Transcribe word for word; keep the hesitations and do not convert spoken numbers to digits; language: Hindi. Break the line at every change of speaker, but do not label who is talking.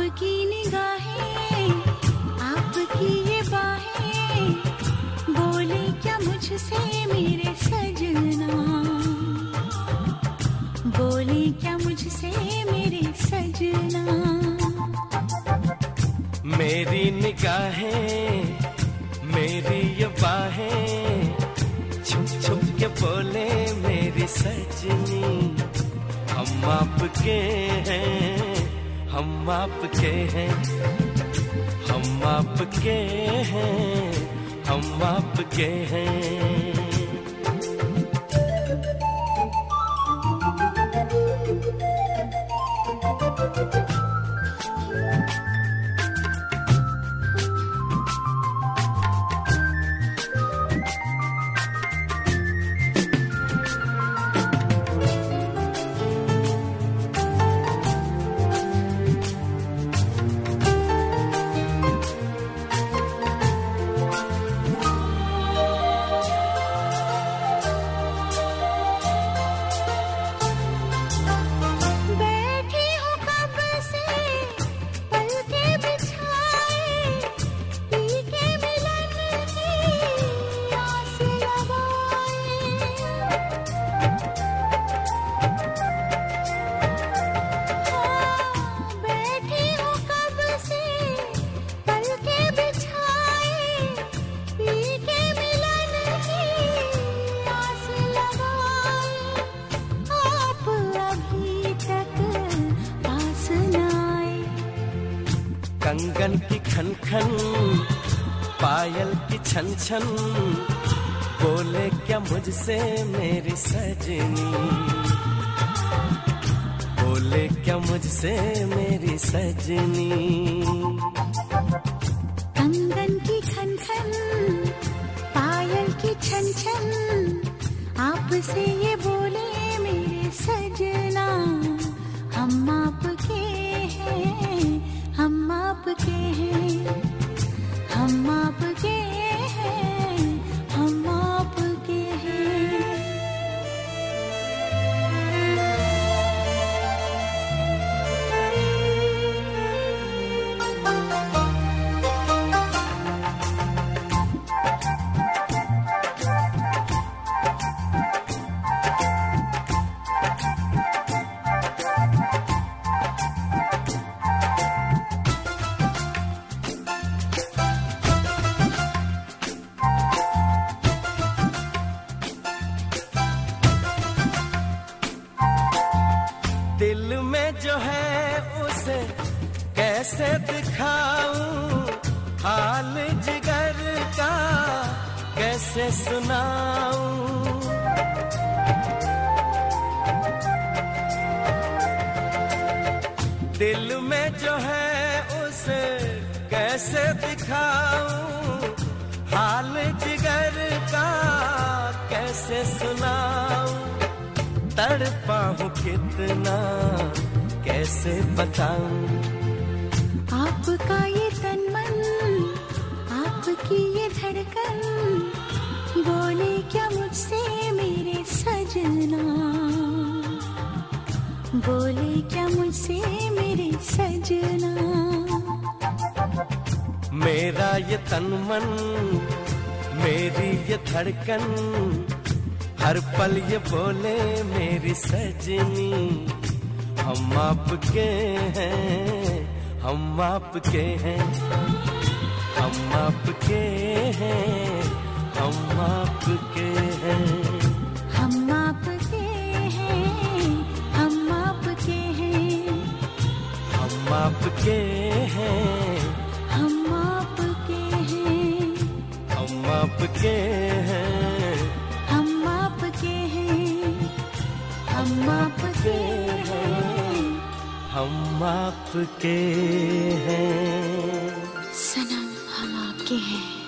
आपकी निगाहें, आपकी ये बाहें, बोले क्या मुझसे मेरे सजना, बोले क्या मुझसे मेरे सजना।
मेरी निगाहें, मेरी ये बाहें, छुप छुप के बोले मेरी सजनी, हम आपके हैं, हम आपके हैं, हम आपके हैं, हम आपके हैं। कंगन की खन खन, पायल की छन छन, बोले क्या मुझसे मेरी सजनी, बोले क्या मुझसे मेरी सजनी।
कंगन की खन खन, पायल की छन छन, आपसे ये बोले मेरे सजना, हम आपके हैं, हम आपके हैं, हम आपके हैं, हम आपके हैं।
दिल में जो है उसे कैसे दिखाऊं, हाल जिगर का कैसे सुनाऊं। दिल में जो है उसे कैसे दिखाऊं, हाल जिगर का कैसे सुनाऊं। तड़पा हूँ कितना कैसे बताऊं।
आपका ये तन मन, आपकी ये धड़कन, बोले क्या मुझसे मेरे सजना, बोले क्या मुझसे मेरे सजना।
मेरा ये तन मन, मेरी ये धड़कन, हर पल ये बोले मेरी सजनी, हम आपके हैं, हम आपके हैं, हम आपके हैं, हम आपके हैं,
हम आपके हैं, हम आपके हैं,
हम आपके हैं,
हम आपके हैं,
हम आपके हैं,
हम आपके हैं, हम आपके हैं,
हम आपके हैं।
सनम हम आपके हैं।